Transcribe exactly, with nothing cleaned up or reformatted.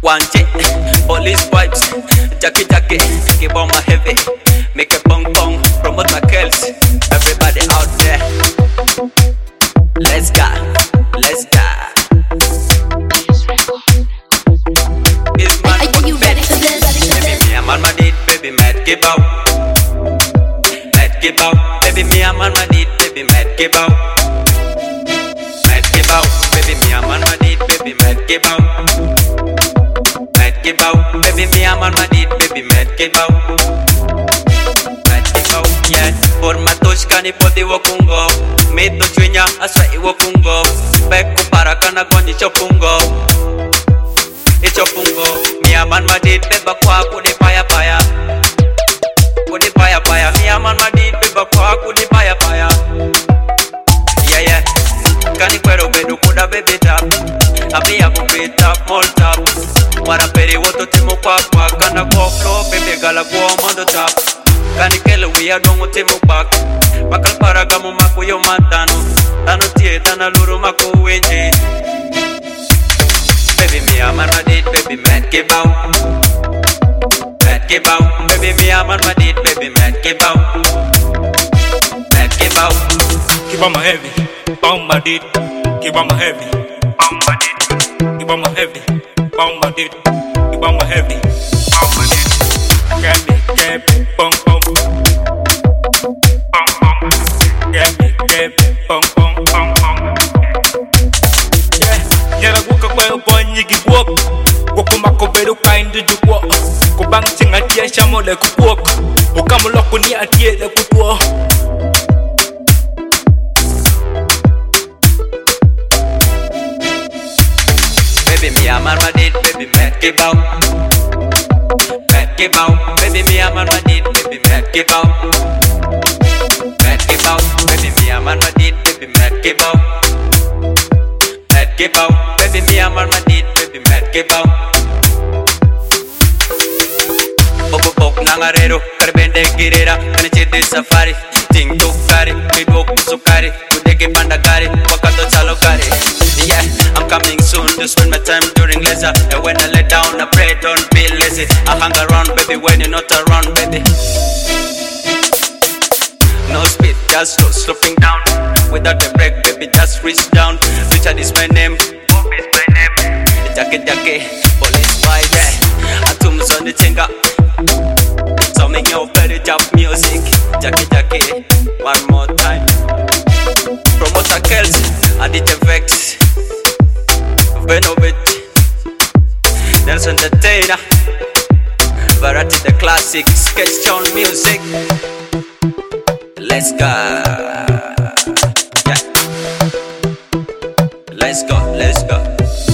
One J, police vibes, Jackie Jackie, keep on my heavy, make a bong bong, promote my girls, everybody out there. Let's go, let's go. It's my Are you ready for this? baby, me I'm on my date, baby, mad give out, mad give out, baby, me I'm on my date, baby, mad give out, mad give out, baby, me I'm on my date, baby, mad give out. Give out, baby, me I'm on my date, baby, mad give out, mad give out, yeah. Por my touch kani podi wakungo, me to chwinya aswa iwakungo, beku para kana gonyi chopungo, ichopungo. Me I'm on my date, baby, kwa kudi paya paya, kudi paya paya. Me I'm on my date, baby, kwa kudi paya paya, yeah yeah. Kani kwero bedu kuda baby tap, abi ya kubi tap, mall tap. Mara peri woto timo kwa kwa kana go flow baby gala go on the top. Kani kele we are dongo timo back. Bakal para gamu mako yo matano. Tano tie tana luru mako wenje. Baby me I'm on my date, baby mad give out. Mad give out, baby me I'm on my date, baby mad give out. Mad give out. Keep on my heavy, on my date. Keep on my heavy, on my date. Keep on my heavy. On my dick, keep on my heavy, on my dick. Get me, get me, bong bong, bong bong. Get me, get me, bong bong, bong bong. Yeah, nyara guka kwa ubonyi giwok. Woko makobero kindu juwo. Kubang singa tia shamo le kuwok. Ukamu loko ni atie le kutuo. Baby, me I'm on my date, baby, mad give out, mad give out, baby, me I'm on my date, baby, mad give out, mad give out, baby, me I'm on my date, baby, mad give out, mad give out, baby, me I'm on my date, baby, mad give out. Bobo bok nangarero, karbende girera, kanichete safari, ting tok kare, midwok musukari, kudege pandagari, wakato chalo kare. Yeah, I'm coming soon to spend my time during leisure. And when I lay down, I pray, don't be lazy. I hang around, baby, when you're not around, baby. No speed, just slow, sloping down. Without a break, baby, just reach down. Richard is my name, Bob is my name. Jackie Jackie, police fight, yeah. Atum's on the chinga. So make your very job music. Jackie Jackie, one more time. Promoter Kels, I did the vex. Benovit, Nelson Entertainer, Variety the classic, sketch tone music. Let's go, yeah. Let's go, let's go.